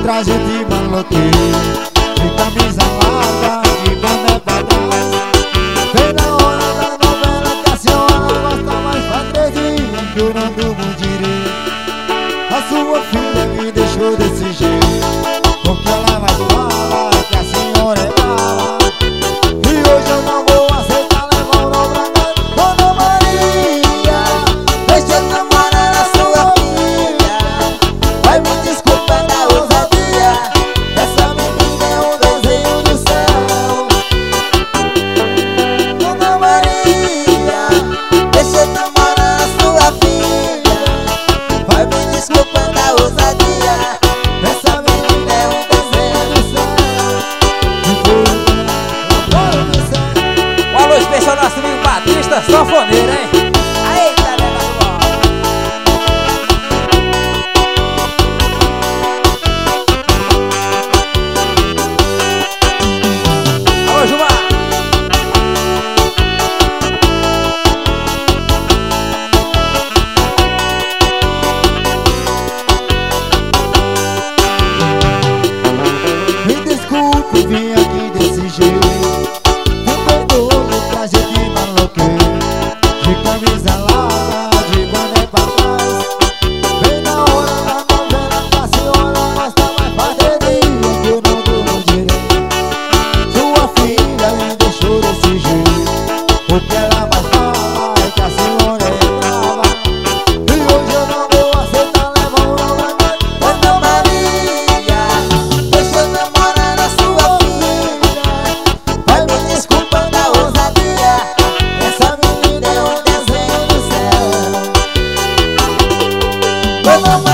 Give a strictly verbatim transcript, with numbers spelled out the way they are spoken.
traje de maloqueiro, de camisa larga, de boné pra trás. Vem na hora da novela que a senhora gosta mais. Faz três dias que eu não durmo direito. A sua filha me deixou desse jeito, porque ela vai falar que a senhora é mala. E hoje eu não vou aceitar levar o nome pra casa. Dona Maria, deixa eu namorar a sua filha. Vai me desculpar da ousadia, essa menina é um desenho do céu. Dona Maria, deixa eu namorar a sua filha. Vai me desculpar da ousadia, essa menina é um desenho do céu. Um alô especial nosso amigo Batista, sanfoneiro, hein? Eita, nega do mal. Alô, Gilmar. Me desculpe, vim aqui desse jeito. Me perdoe, me traje de maloqueiro, de camisa larga, de boné pra trás. Vem na hora da novela que a senhora gosta mais. Faz três dias que eu não durmo direito. Sua filha me deixou desse jeito, porque ela vai falar que a senhora é brava. E hoje eu não vou aceitar levar o nome pra casa. Dona Maria, deixa eu namorar a sua filha. Vai me desculpar da ousadia, essa menina é um desenho do céu. Dona